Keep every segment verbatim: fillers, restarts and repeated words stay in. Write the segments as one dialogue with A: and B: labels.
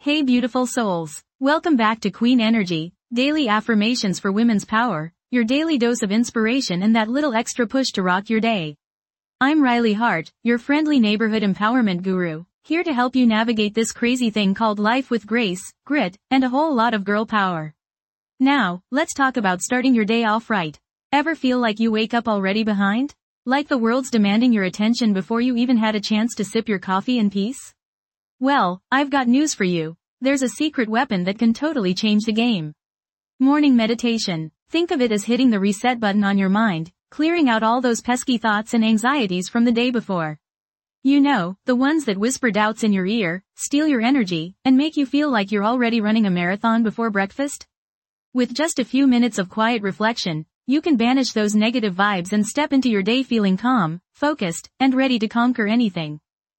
A: Hey beautiful souls. Welcome back to Queen Energy, Daily Affirmations for Women's Power, your daily dose of inspiration and that little extra push to rock your day. I'm Riley Hart, your friendly neighborhood empowerment guru, here to help you navigate this crazy thing called life with grace, grit, and a whole lot of girl power. Now, let's talk about starting your day off right. Ever feel like you wake up already behind? Like the world's demanding your attention before you even had a chance to sip your coffee in peace? Well, I've got news for you. There's a secret weapon that can totally change the game. Morning meditation. Think of it as hitting the reset button on your mind, clearing out all those pesky thoughts and anxieties from the day before. You know, the ones that whisper doubts in your ear, steal your energy, and make you feel like you're already running a marathon before breakfast? With just a few minutes of quiet reflection, you can banish those negative vibes and step into your day feeling calm, focused, and ready to conquer anything.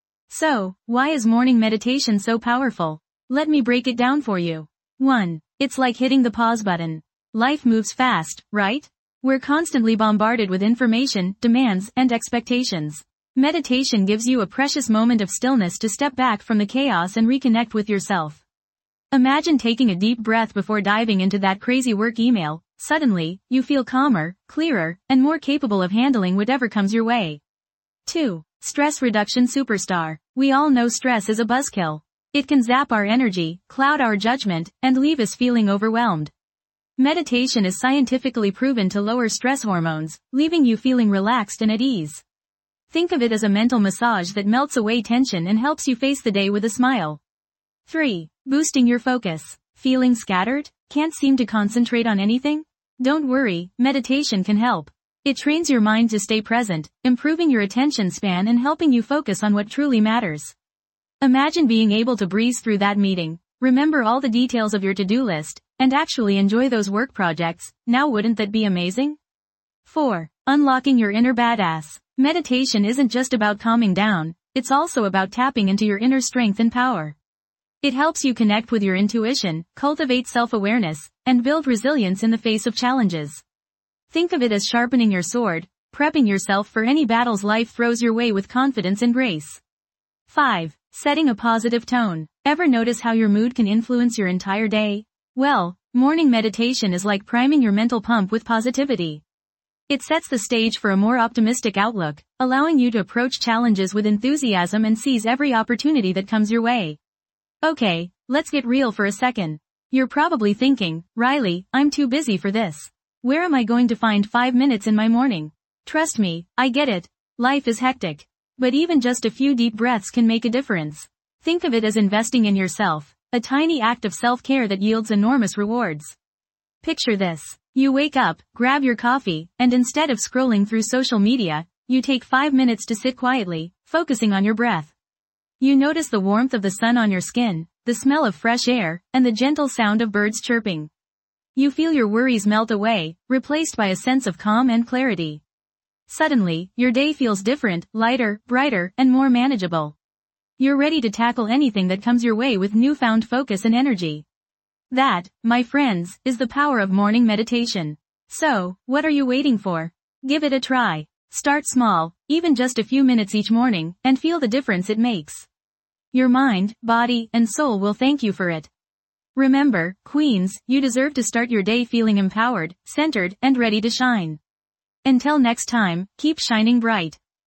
A: So, why is morning meditation so powerful? Let me break it down for you. one. It's like hitting the pause button. Life moves fast, right? We're constantly bombarded with information, demands, and expectations. Meditation gives you a precious moment of stillness to step back from the chaos and reconnect with yourself. Imagine taking a deep breath before diving into that crazy work email. Suddenly, you feel calmer, clearer, and more capable of handling whatever comes your way. two. Stress reduction superstar. We all know stress is a buzzkill. It can zap our energy, cloud our judgment, and leave us feeling overwhelmed. Meditation is scientifically proven to lower stress hormones, leaving you feeling relaxed and at ease. Think of it as a mental massage that melts away tension and helps you face the day with a smile. three. Boosting your focus. Feeling scattered? Can't seem to concentrate on anything? Don't worry, meditation can help. It trains your mind to stay present, improving your attention span and helping you focus on what truly matters. Imagine being able to breeze through that meeting, remember all the details of your to-do list, and actually enjoy those work projects. Now wouldn't that be amazing? four. Unlocking your inner badass. Meditation isn't just about calming down, it's also about tapping into your inner strength and power. It helps you connect with your intuition, cultivate self-awareness, and build resilience in the face of challenges. Think of it as sharpening your sword, prepping yourself for any battles life throws your way with confidence and grace. five. Setting a positive tone. Ever notice how your mood can influence your entire day? Well, morning meditation is like priming your mental pump with positivity. It sets the stage for a more optimistic outlook, allowing you to approach challenges with enthusiasm and seize every opportunity that comes your way. Okay, let's get real for a second. You're probably thinking, Riley, I'm too busy for this. Where am I going to find five minutes in my morning? Trust me, I get it. Life is hectic. But even just a few deep breaths can make a difference. Think of it as investing in yourself, a tiny act of self-care that yields enormous rewards. Picture this. You wake up, grab your coffee, and instead of scrolling through social media, you take five minutes to sit quietly, focusing on your breath. You notice the warmth of the sun on your skin, the smell of fresh air, and the gentle sound of birds chirping. You feel your worries melt away, replaced by a sense of calm and clarity. Suddenly, your day feels different, lighter, brighter, and more manageable. You're ready to tackle anything that comes your way with newfound focus and energy. That, my friends, is the power of morning meditation. So, what are you waiting for? Give it a try. Start small, even just a few minutes each morning, and feel the difference it makes. Your mind, body, and soul will thank you for it. Remember, queens, you deserve to start your day feeling empowered, centered, and ready to shine. Until next time, keep shining bright.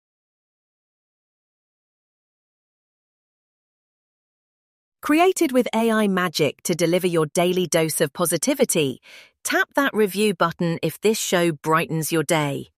B: Created with A I magic to deliver your daily dose of positivity, tap that review button if this show brightens your day.